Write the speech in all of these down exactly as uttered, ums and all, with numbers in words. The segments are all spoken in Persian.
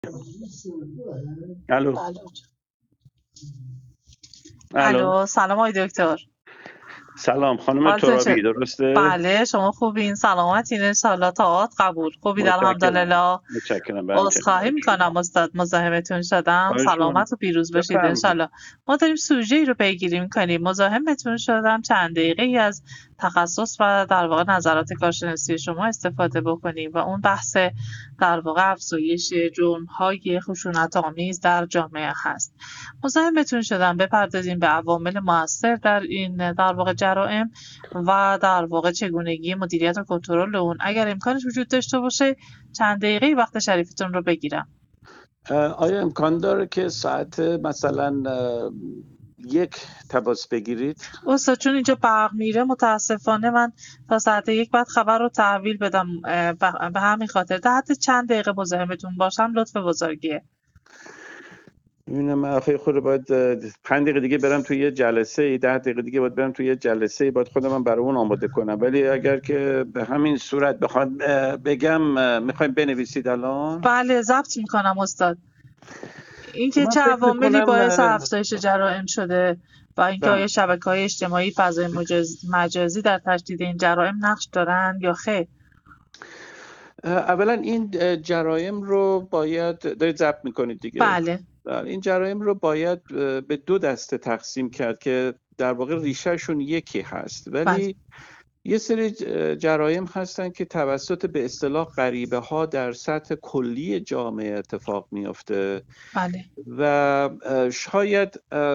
الو بله. الو الو سلام آقای دکتر. سلام خانم حالتون چه؟ ترابی، درسته؟ بله شما خوبین؟ سلامتین انشالله، طاعات قبول. خوبید متشکرم الحمدلله. متشکرم برم عذرخواهی خدمتشون. میکنم استاد مزاحمتون شدم. خواهش می‌کنم. سلامت و پیروز باشید بفرمایید. انشالله. ما داریم سوژه ای رو پیگیری میکنیم. مزاحمتون شدم چند دقیقه ای از تخصص و در واقع نظرات کارشناسی شما استفاده بکنیم و اون بحث در واقع افزایش جرم‌های خشونت‌آمیز در جامعه هست. مزاحمتون شدم بپردازیم به عوامل مؤثر در این در واقع جرائم و در واقع چگونگی مدیریت و کنترل اون. اگر امکانش وجود داشته باشه چند دقیقه وقت شریفتون رو بگیرم. آیا امکان داره که ساعت مثلا اه، یک تماس بگیرید؟ استاد چون اینجا برق میره متاسفانه من تا ساعت یک بعد خبر رو تحویل بدم. اه، به همین خاطر در حد چند دقیقه مزاحمتون باشم لطف بزرگیه. می‌بینم من آخه خود باید اه، پنج دقیقه دیگه برم توی یه جلسه ای، ده دقیقه دیگه باید برم توی یه جلسه ای، باید خودم هم برای اون آماده کنم. ولی اگر که به همین صورت بخواد اه، بگم، اه، میخوایم بنویسید الان. بله ضبط میکنم استاد. خب اینکه من چه فکر عواملی میکنم باعث افزایش جرائم شده و اینکه آیا شبکه‌های اجتماعی فضای مجاز- مجازی در تشدید این جرائم نقش دارند یا خیر. اولا این جرایم رو باید دارید ضبط میکنید دیگه. بله این جرایم رو باید به دو دسته تقسیم کرد که در واقع ریشهشون یکی هست، بله ولی یه سری جرایم هستن که توسط به اصطلاح غریبه ها در سطح کلی جامعه اتفاق میفته بله و شاید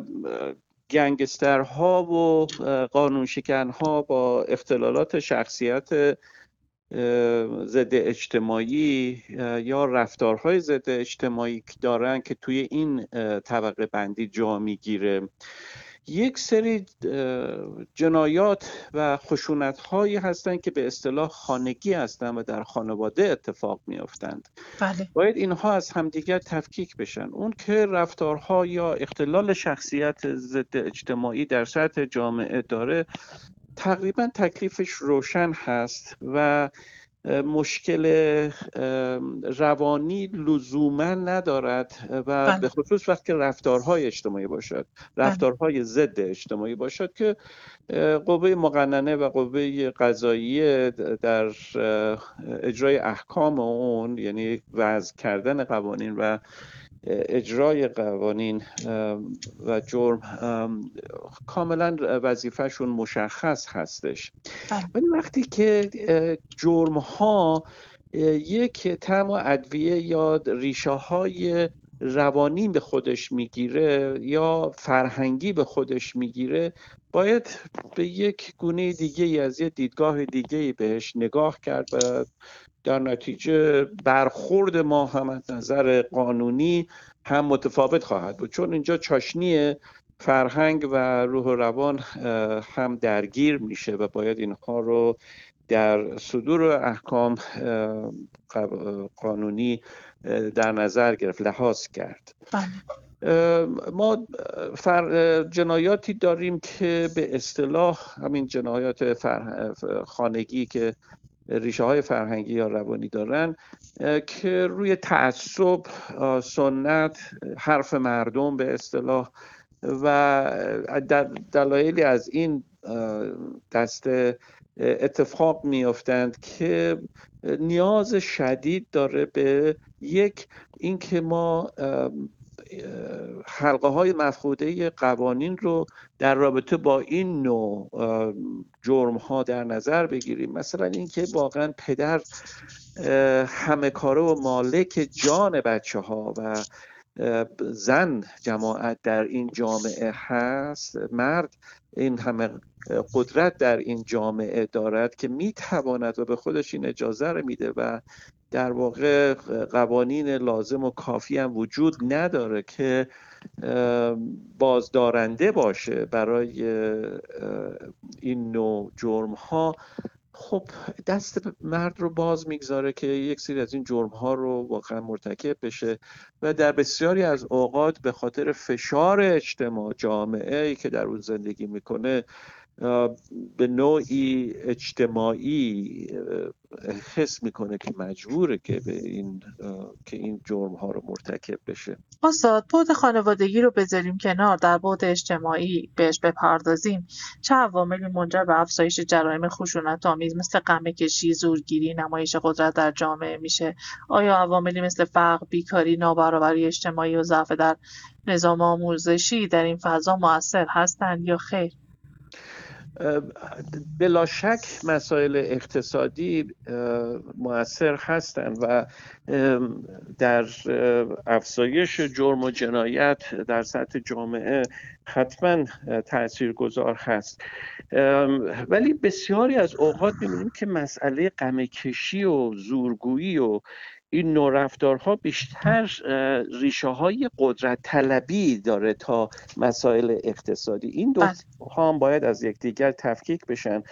گنگسترها و قانونشکنها با اختلالات شخصیت ضد اجتماعی یا رفتارهای ضد اجتماعی که دارن که توی این طبقه بندی جا میگیره، یک سری جنایات و خشونت هایی هستند که به اصطلاح خانگی هستند و در خانواده اتفاق میافتند. بله باید اینها از همدیگر تفکیک بشن. اون که رفتارها یا اختلال شخصیت ضد اجتماعی در سطح جامعه داره، تقریبا تکلیفش روشن هست و مشکل روانی لزوما ندارد و بله به خصوص وقتی رفتارهای اجتماعی باشد، بله رفتارهای ضد اجتماعی باشد که قوه مقننه و قوه قضاییه در اجرای احکام اون، یعنی وضع کردن قوانین و اجرای قوانین و جرم، کاملا وظیفهشون مشخص هستش. بله ولی وقتی که جرم ها یک طعم و ادویه یا ریشه های روانی به خودش میگیره یا فرهنگی به خودش میگیره، باید به یک گونه دیگه ای از یه دیدگاه دیگه ای بهش نگاه کرد و در نتیجه برخورد ما هم از نظر قانونی هم متفاوت خواهد بود، چون اینجا چاشنی فرهنگ و روح و روان هم درگیر میشه و باید اینها رو در صدور احکام قانونی در نظر گرفت، لحاظ کرد. بله ما فر... جنایاتی داریم که به اصطلاح همین جنایات فر... خانگی که ریشه های فرهنگی یا روانی دارن، که روی تعصب، سنت، حرف مردم به اصطلاح و دلایلی از این دسته اتفاق میافتند که نیاز شدید داره به یک اینکه ما حلقه های مفقوده قوانین رو در رابطه با این نوع جرم ها در نظر بگیریم. مثلا اینکه واقعا پدر همه کاره و مالک جان بچه ها و زن جماعت در این جامعه هست، مرد این همه قدرت در این جامعه دارد که میتواند و به خودش این اجازه رو میده و در واقع قوانین لازم و کافی هم وجود نداره که بازدارنده باشه برای این نوع جرم ها. خب دست مرد رو باز میگذاره که یک سری از این جرم ها رو واقعا مرتکب بشه و در بسیاری از اوقات به خاطر فشار اجتماع، جامعه ای که در اون زندگی میکنه، به نوعی اجتماعی حس میکنه که مجبوره که به این که این جرم ها رو مرتکب بشه. استاد، بعد خانوادگی رو بذاریم کنار، در بعد اجتماعی بهش بپردازیم، چه عواملی منجر به افزایش جرایم خشونت‌آمیز مثل قمع‌کشی، زورگیری، نمایش قدرت در جامعه میشه؟ آیا عواملی مثل فقر، بیکاری، نابرابری اجتماعی و ضعف در نظام آموزشی در این فضا مؤثر هستند یا خیر؟ بلا شک مسائل اقتصادی مؤثر هستند و در افزایش جرم و جنایت در سطح جامعه حتما تاثیرگذار هست، ولی بسیاری از اوقات می‌بینیم که مسئله قمع‌کشی و زورگویی و این نوع رفتارها بیشتر ریشه های قدرت طلبی داره تا مسائل اقتصادی. این دو ها هم باید از یکدیگر تفکیک بشن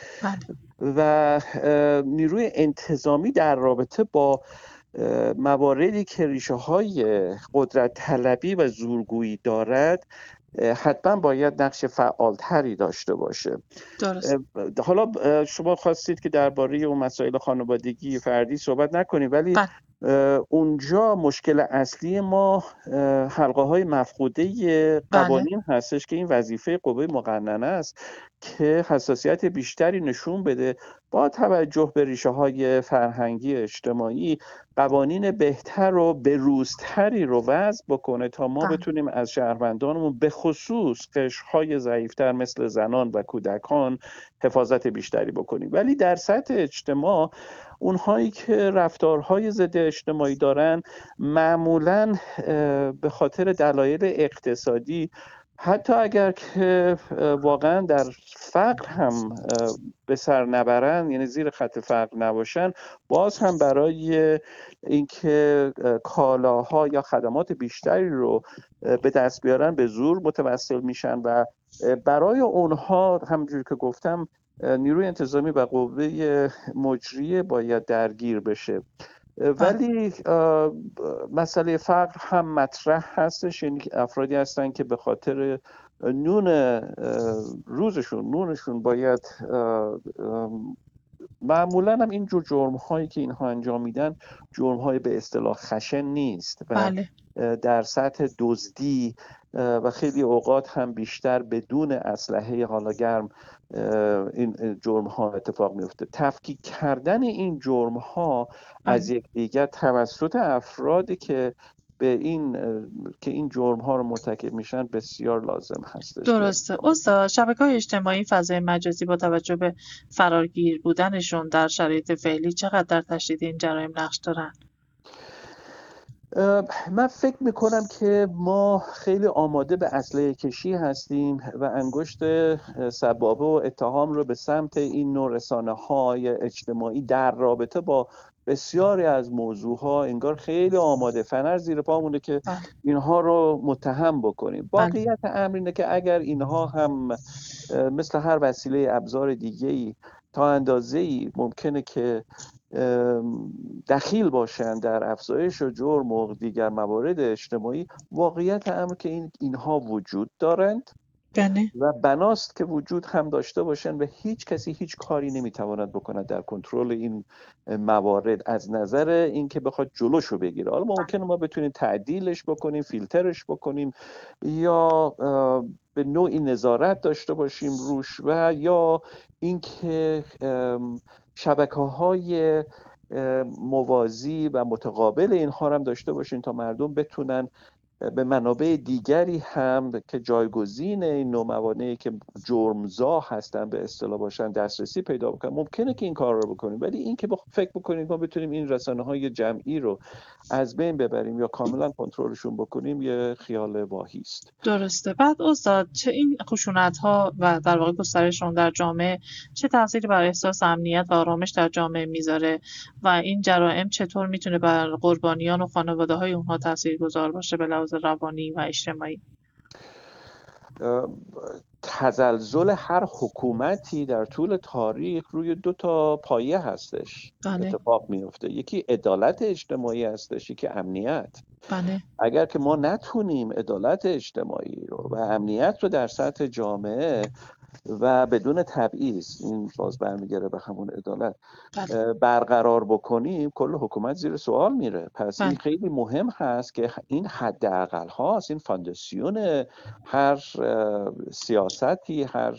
و نیروی انتظامی در رابطه با مواردی که ریشه های قدرت طلبی و زورگویی دارد حتما باید نقش فعالتری داشته باشه. درست. حالا شما خواستید که درباره اون مسائل خانوادگی فردی صحبت نکنیم، ولی بله. اونجا مشکل اصلی ما حلقه های مفقوده قوانین بله. هستش که این وظیفه قوه مقننه است که حساسیت بیشتری نشون بده با توجه به ریشه های فرهنگی اجتماعی قوانین بهتر و بروزتری رو وضع بکنه تا ما بله. بتونیم از شهروندانمون به خصوص قشرهای ضعیفتر مثل زنان و کودکان حفاظت بیشتری بکنیم. ولی در سطح اجتماع اونهایی که رفتارهای ضد اجتماعی دارن معمولاً به خاطر دلایل اقتصادی، حتی اگر که واقعا در فقر هم به سر نبرن، یعنی زیر خط فقر نباشن، باز هم برای اینکه کالاها یا خدمات بیشتری رو به دست بیارن به زور متوسل میشن و برای اونها همونجوری که گفتم نیروی انتظامی و قوه مجریه باید درگیر بشه. ولی مسئله فقر هم مطرح هستش، یعنی افرادی هستن که به خاطر نون روزشون نونشون باید معمولا هم اینجور جرم هایی که اینها انجام میدن جرم های به اصطلاح خشن نیست و بله. در سطح دزدی و خیلی اوقات هم بیشتر بدون اسلحه حالا گرم این جرم ها اتفاق میفته. تفکیک کردن این جرم ها از یکدیگر توسط افرادی که به این که این جرم ها رو مرتکب میشن بسیار لازم هستش. درسته. استاد، شبکه‌های اجتماعی، فضای مجازی با توجه به فراگیر بودنشون در شرایط فعلی چقدر در تشدید این جرایم نقش دارن؟ من فکر میکنم که ما خیلی آماده به اسلحه کشی هستیم و انگشت سبابه و اتهام رو به سمت این نوع رسانه‌های اجتماعی در رابطه با بسیاری از موضوعها انگار خیلی آماده، فنر زیر پامونه که اینها رو متهم بکنیم. واقعیت امر اینه که اگر اینها هم مثل هر وسیله ابزار دیگه‌ای تا اندازه‌ای ممکنه که دخیل باشن در افزایش و جرم و دیگر موارد اجتماعی، واقعیت امر که این اینها وجود دارند بله. و بناست که وجود هم داشته باشن و هیچ کسی هیچ کاری نمیتواند بکند در کنترل این موارد از نظر اینکه بخواد جلوشو بگیره. حالا ممکنه ما بتونیم تعدیلش بکنیم، فیلترش بکنیم یا به نوعی نظارت داشته باشیم روش و یا اینکه شبکه‌های موازی و متقابل اینها هم داشته باشیم تا مردم بتونن به منابع دیگری هم که جایگزین این نوع موانعی که جرمزا هستن به اصطلاح باشن دسترسی پیدا بکنن. ممکنه که این کار رو بکنیم، ولی این که فکر بکنیم ما بتونیم این رسانه‌های جمعی رو از بین ببریم یا کاملا کنترلشون بکنیم یه خیال واهی است. درسته. بعد استاد، چه این خشونت‌ها و در واقع گسترششون در جامعه چه تأثیری بر احساس امنیت و آرامش در جامعه میذاره و این جرائم چطور میتونه بر قربانیان و خانواده‌های اونها تاثیرگذار باشه به لحاظ روانی و اجتماعی؟ تزلزل هر حکومتی در طول تاریخ روی دو تا پایه هستش بله. اتفاق میفته. یکی عدالت اجتماعی هستش، یکی امنیت. بله. اگر که ما نتونیم عدالت اجتماعی رو و امنیت رو در سطح جامعه و بدون تبعیض، این باز برمیگره به همون عدالت، برقرار بکنیم، کل حکومت زیر سوال میره. پس این خیلی مهم هست که این حداقل هاست، این فانداسیون هر سیاستی، هر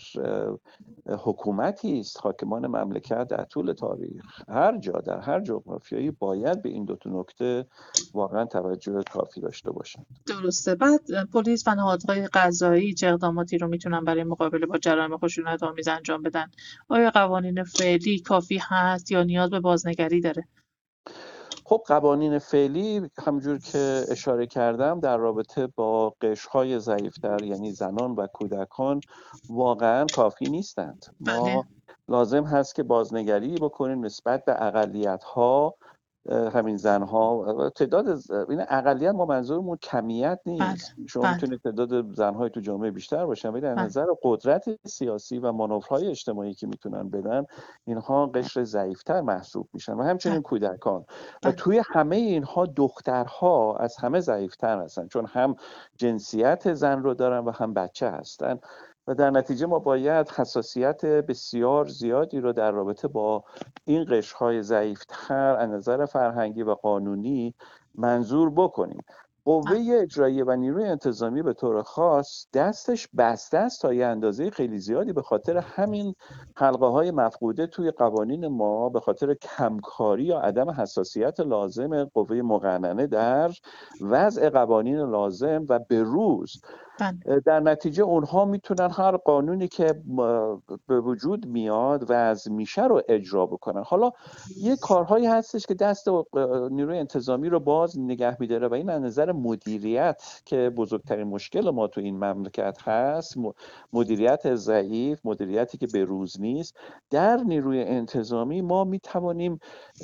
حکومتی است. حاکمان مملکت در طول تاریخ هر جا در هر جغرافیایی باید به این دو تا نکته واقعا توجه کافی داشته باشند. درسته. بعد پلیس و نهادهای قضایی چه اقداماتی رو میتونن برای مقابله با جرایم خشونت آمیز انجام بدن؟ آیا قوانین فعلی کافی هست یا نیاز به بازنگری داره؟ خب قوانین فعلی همونجور که اشاره کردم در رابطه با قشرهای ضعیفتر یعنی زنان و کودکان واقعا کافی نیستند. ما بله. لازم هست که بازنگری بکنیم نسبت به اقلیت‌ها، همین زنها. تعداد این اقلیت ما منظورمون کمیت نیست. بله. شما بله. میتونید تعداد زنهای تو جامعه بیشتر باشن ولی در بله. نظر قدرت سیاسی و مانورهای اجتماعی که میتونن بدن اینها قشر ضعیفتر محسوب میشن و همچنین بله. کودکان. و بله. توی همه اینها دخترها از همه ضعیفتر هستن، چون هم جنسیت زن رو دارن و هم بچه هستن و در نتیجه ما باید حساسیت بسیار زیادی رو در رابطه با این قشرهای ضعیفتر از نظر فرهنگی و قانونی منظور بکنیم. قوه اجراییه و نیروی انتظامی به طور خاص دستش بسته است تا یه اندازه خیلی زیادی به خاطر همین حلقه های مفقوده توی قوانین ما، به خاطر کمکاری یا عدم حساسیت لازم قوه مقننه در وضع قوانین لازم و بروز. در نتیجه اونها میتونن هر قانونی که به وجود میاد وضع میشه رو اجرا بکنن. حالا یه کارهایی هستش که دست نیروی انتظامی رو باز نگه میداره و این از نظر مدیریت که بزرگترین مشکل ما تو این مملکت هست، مدیریت ضعیف، مدیریتی که به روز نیست. در نیروی انتظامی ما میتوانیم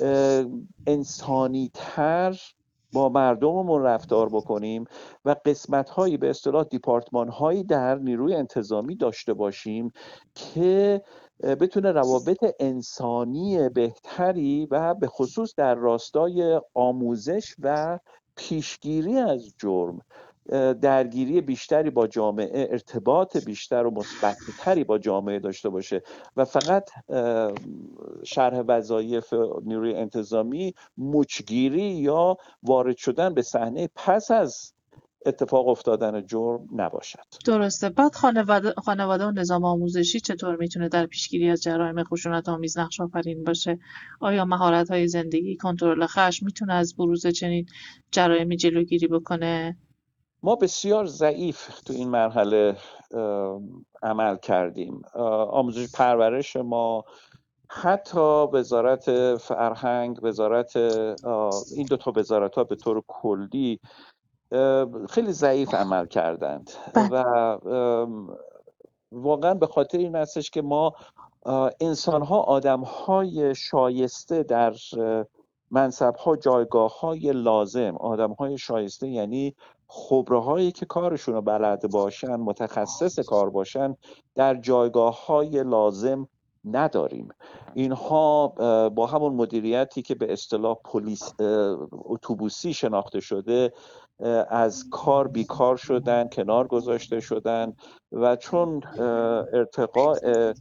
انسانی تر با مردممون رفتار بکنیم و قسمت‌هایی به اصطلاح دیپارتمان‌هایی در نیروی انتظامی داشته باشیم که بتونه روابط انسانی بهتری و به خصوص در راستای آموزش و پیشگیری از جرم، درگیری بیشتری با جامعه، ارتباط بیشتر و مثبت‌تری با جامعه داشته باشه و فقط شرح وظایف نیروی انتظامی مچگیری یا وارد شدن به صحنه پس از اتفاق افتادن جرم نباشد. درسته. بعد خانواده خانواده و نظام آموزشی چطور میتونه در پیشگیری از جرایم خشونت آمیز نقش آفرین باشه؟ آیا مهارت‌های زندگی، کنترل خشم میتونه از بروز چنین جرایمی جلوگیری بکنه؟ ما بسیار ضعیف تو این مرحله عمل کردیم. آموزش پرورش ما، حتی وزارت فرهنگ، وزارت این دو تا وزارت‌ها به طور کلی خیلی ضعیف عمل کردند و واقعا به خاطر این هستش که ما انسان‌ها، آدم‌های شایسته در منصب‌ها، جایگاه‌های لازم، آدم‌های شایسته یعنی خبره‌هایی که کارشون رو بلد باشن، متخصص کار باشن، در جایگاه‌های لازم نداریم. اینها با همون مدیریتی که به اصطلاح پلیس اتوبوسی شناخته شده از کار بیکار شدن، کنار گذاشته شدن و چون ارتقاء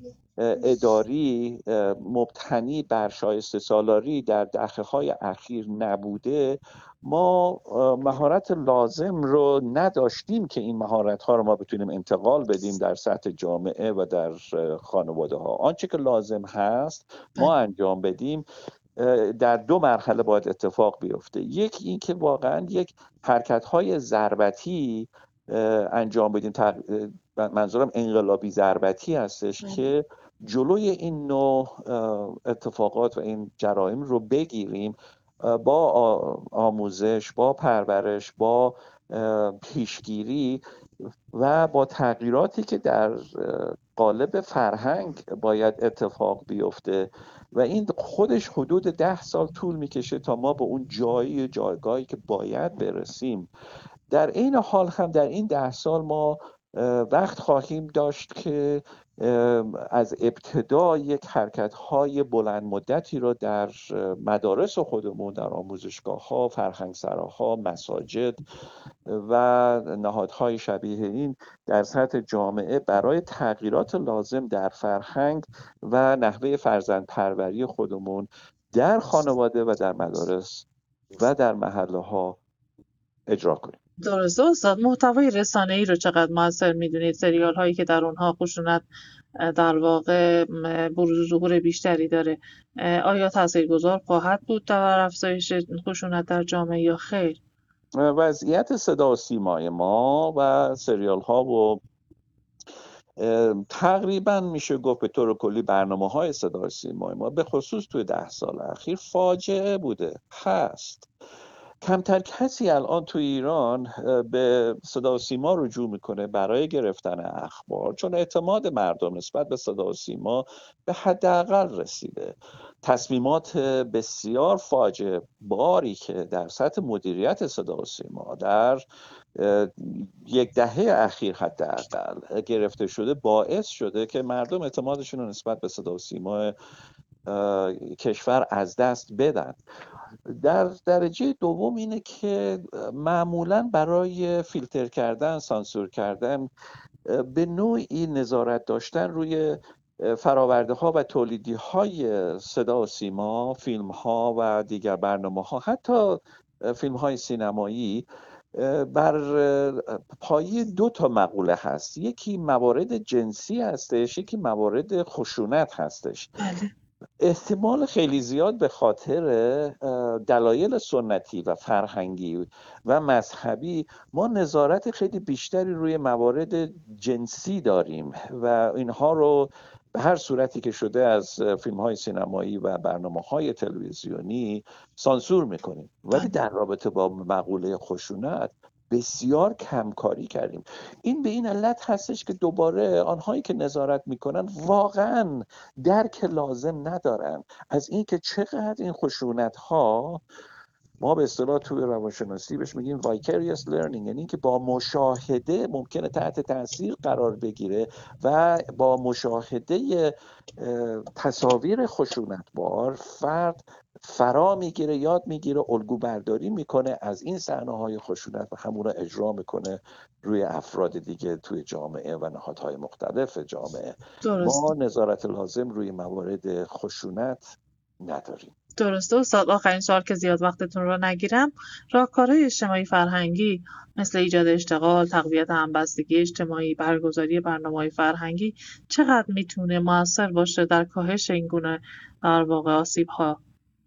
اداری مبتنی بر شایسته سالاری در دهه‌های اخیر نبوده، ما مهارت لازم رو نداشتیم که این مهارت‌ها رو ما بتونیم انتقال بدیم در سطح جامعه و در خانواده‌ها. آنچه که لازم هست ما انجام بدیم در دو مرحله باید اتفاق بیفته. یک این که واقعا یک حرکت‌های ضربتی انجام بدیم، منظورم انقلابی ضربتی هستش که جلوی این نوع اتفاقات و این جرایم رو بگیریم با آموزش، با پرورش، با پیشگیری و با تغییراتی که در قالب فرهنگ باید اتفاق بیفته و این خودش حدود ده سال طول میکشه تا ما به اون جایی جایگاهی که باید برسیم. در این حال هم در این ده سال ما وقت خواهیم داشت که از ابتدا یک حرکت‌های بلند مدتی رو در مدارس خودمون، در آموزشگاه‌ها، فرهنگسراها، مساجد و نهادهای شبیه این در سطح جامعه برای تغییرات لازم در فرهنگ و نحوه فرزند پروری خودمون در خانواده و در مدارس و در محله ها اجرا کنیم. درسته استاد. محتوای رسانه‌ای رو چقدر موثر میدونید؟ سریال هایی که در اونها خشونت در واقع بروز ظهور بیشتری داره، آیا تاثیرگذار خواهد بود در افزایش خشونت در جامعه یا خیر؟ وضعیت صدا و سیمای ما و سریال ها و تقریبا میشه گفت به طور کلی برنامه های صدا و سیمای ما به خصوص توی ده سال اخیر فاجعه بوده هست. کمتر کسی الان تو ایران به صدا و سیما رجوع میکنه برای گرفتن اخبار، چون اعتماد مردم نسبت به صدا و سیما به حداقل رسیده. تصمیمات بسیار فاجعه باری که در سطح مدیریت صدا و سیما در یک دهه اخیر حداقل گرفته شده باعث شده که مردم اعتمادشون رو نسبت به صدا و سیما کشور از دست بدن. در درجه دوم اینه که معمولاً برای فیلتر کردن، سانسور کردن، به نوعی نظارت داشتن روی فراورده ها و تولیدی های صدا و سیما، فیلم ها و دیگر برنامه ها، حتی فیلم های سینمایی، بر پایه دو تا مقوله هست. یکی موارد جنسی هستش، یکی موارد خشونت هستش. احتمال خیلی زیاد به خاطر دلایل سنتی و فرهنگی و مذهبی ما نظارت خیلی بیشتری روی موارد جنسی داریم و اینها رو به هر صورتی که شده از فیلم های سینمایی و برنامه های تلویزیونی سانسور میکنیم، ولی در رابطه با مقوله خشونت بسیار کمکاری کردیم. این به این علت هستش که دوباره آنهایی که نظارت میکنن واقعا درک لازم ندارن از اینکه چقدر این خشونت ها، ما به اصطلاح توی روانشناسی بهش میگیم vicarious learning، یعنی که با مشاهده ممکنه تحت تاثیر قرار بگیره و با مشاهده تصاویر خشونتبار فرد فرا میگیره، یاد میگیره، الگو برداری میکنه از این صحنه‌های خشونت و همون رو اجرا میکنه روی افراد دیگه توی جامعه و نهادهای مختلف جامعه. درست. ما نظارت لازم روی موارد خشونت نداریم. درسته استاد. آخرین سوال که زیاد وقتتون رو نگیرم، راهکارهای اجتماعی فرهنگی مثل ایجاد اشتغال، تقویت همبستگی اجتماعی، برگزاری برنامه‌های فرهنگی چقدر میتونه موثر باشه در کاهش این گونه در واقع آسیب‌ها؟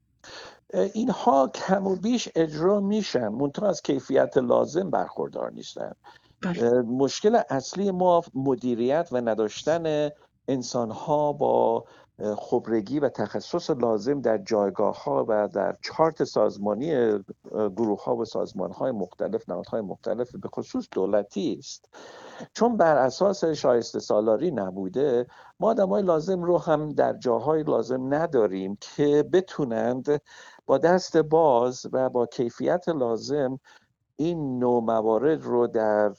اینها کم و بیش اجرا میشن، منتها از کیفیت لازم برخوردار نیستن. بله. مشکل اصلی ما مدیریت و نداشتن انسان‌ها با خبرگی و تخصص لازم در جایگاه‌ها و در چارت سازمانی گروه‌ها و سازمان‌های مختلف، نهادهای مختلف به خصوص دولتی است. چون بر اساس شایسته سالاری نبوده، ما آدمای لازم رو هم در جاهای لازم نداریم که بتونند با دست باز و با کیفیت لازم این نوع موارد رو در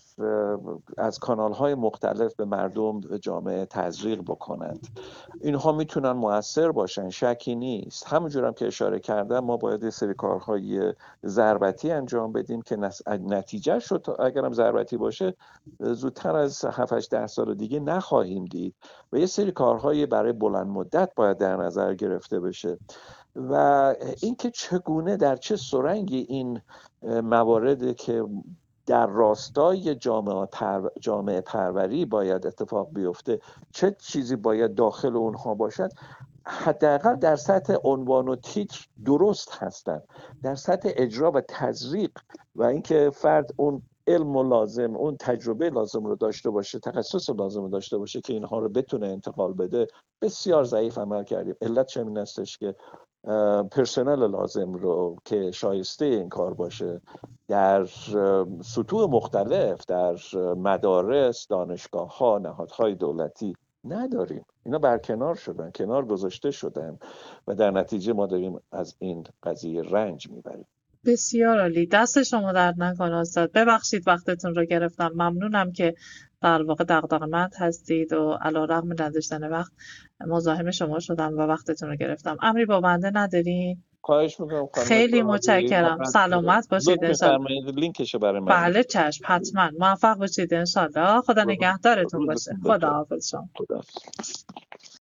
از کانال‌های مختلف به مردم و جامعه تزریق بکنند. اینها میتونن مؤثر باشن، شکی نیست. همونجور هم که اشاره کردم ما باید سری کارهای ضربتی انجام بدیم که نتیجه شد اگرم ضربتی باشه زودتر از هفت هشت ده سال دیگه نخواهیم دید و یه سری کارهای برای بلند مدت باید در نظر گرفته بشه و اینکه چگونه در چه سرنگی این موارد که در راستای جامعه پر... جامعه پروری باید اتفاق بیفته چه چیزی باید داخل اونها باشد، حداقل در سطح عنوان و تیتر درست هستند. در سطح اجرا و تزریق و اینکه فرد اون علم و لازم، اون تجربه لازم رو داشته باشه، تخصص لازم رو داشته باشه که اینها رو بتونه انتقال بده، بسیار ضعیف عمل کردیم. علت چه این استش که پرسنل لازم رو که شایسته این کار باشه در سطوح مختلف، در مدارس، دانشگاه ها، نهادهای دولتی نداریم. اینا برکنار شدن، کنار گذاشته شدن و در نتیجه ما داریم از این قضیه رنج میبریم. بسیار عالی. دست شما درد نکنه استاد. ببخشید وقتتون رو گرفتم. ممنونم که در واقع دغدغه‌مند هستید و علیرغم نداشتن وقت مزاحم شما شدم و وقتتون رو گرفتم. امری با بنده ندارین؟ خواهش میکنم خانم خیلی سارا. متشکرم. سلامت باشید لطف انشالله. می‌فرمایید لینکشو برای من بله چشم حتما. موفق باشید انشالله. خدا نگهدارتون باشه. روزتون بخیر. خدا حافظ شما. خدا